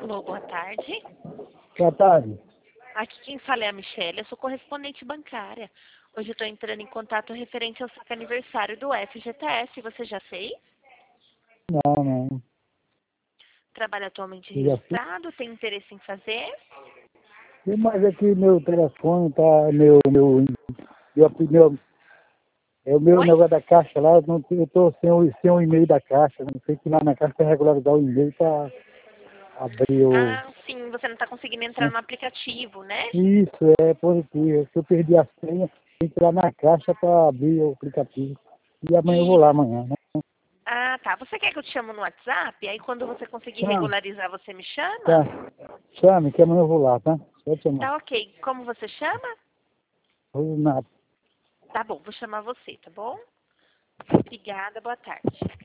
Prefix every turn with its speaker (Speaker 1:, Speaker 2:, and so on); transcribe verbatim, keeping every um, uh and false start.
Speaker 1: Alô, boa tarde.
Speaker 2: Boa tarde.
Speaker 1: Aqui quem fala é a Michelle, eu sou correspondente bancária. Hoje eu estou entrando em contato referente ao saque aniversário do F G T S. Você já fez?
Speaker 2: Não, não.
Speaker 1: Trabalha atualmente
Speaker 2: Eu já fiz.
Speaker 1: registrado? Tem interesse em fazer?
Speaker 2: Mas aqui meu telefone tá, meu, meu, meu, meu é o meu
Speaker 1: Oi?
Speaker 2: negócio da caixa lá, eu, não, eu tô sem o, sem o e-mail da caixa, não sei que lá na caixa para regularizar o e-mail para abrir o...
Speaker 1: Ah, sim, você não está conseguindo entrar
Speaker 2: Né?
Speaker 1: no aplicativo, né?
Speaker 2: Isso, é positivo. Se eu perdi a senha, tem que ir lá na caixa para abrir o aplicativo. E amanhã eu vou lá
Speaker 1: Isso.
Speaker 2: amanhã, né?
Speaker 1: Ah, tá. Você quer que eu te chamo no WhatsApp? Aí quando você conseguir
Speaker 2: Chame,
Speaker 1: regularizar, você me chama?
Speaker 2: tá. Chame, que amanhã eu vou lá, tá? Pode chamar.
Speaker 1: Tá ok. Como você chama?
Speaker 2: Renato.
Speaker 1: Tá bom, vou chamar você, tá bom? Obrigada, boa tarde.